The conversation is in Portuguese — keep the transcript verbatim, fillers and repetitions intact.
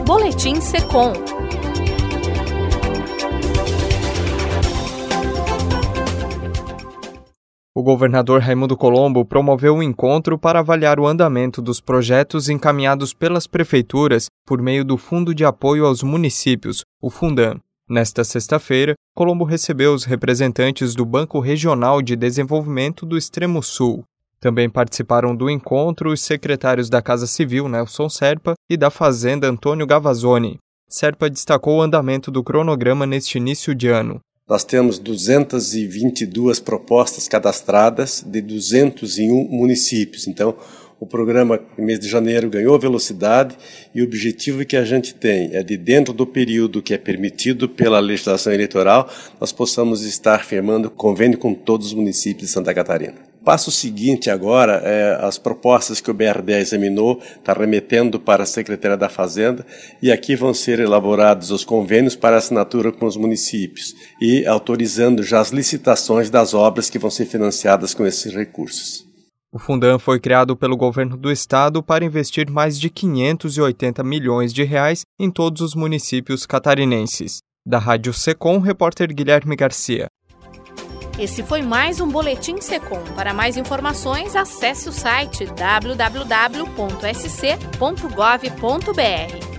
Boletim Secom. O governador Raimundo Colombo promoveu um encontro para avaliar o andamento dos projetos encaminhados pelas prefeituras por meio do Fundo de Apoio aos Municípios, o Fundam. Nesta sexta-feira, Colombo recebeu os representantes do Banco Regional de Desenvolvimento do Extremo Sul. Também participaram do encontro os secretários da Casa Civil, Nelson Serpa, e da Fazenda, Antônio Gavazzoni. Serpa destacou o andamento do cronograma neste início de ano. Nós temos duzentas e vinte e duas propostas cadastradas de duzentos e um municípios. Então, o programa, no mês de janeiro, ganhou velocidade e o objetivo que a gente tem é de, dentro do período que é permitido pela legislação eleitoral, nós possamos estar firmando convênio com todos os municípios de Santa Catarina. O passo seguinte agora é as propostas que o B R D A examinou, está remetendo para a Secretaria da Fazenda, e aqui vão ser elaborados os convênios para assinatura com os municípios e autorizando já as licitações das obras que vão ser financiadas com esses recursos. O Fundam foi criado pelo governo do estado para investir mais de quinhentos e oitenta milhões de reais em todos os municípios catarinenses. Da Rádio Secom, repórter Guilherme Garcia. Esse foi mais um Boletim Secom. Para mais informações, acesse o site w w w ponto s c ponto gov ponto b r.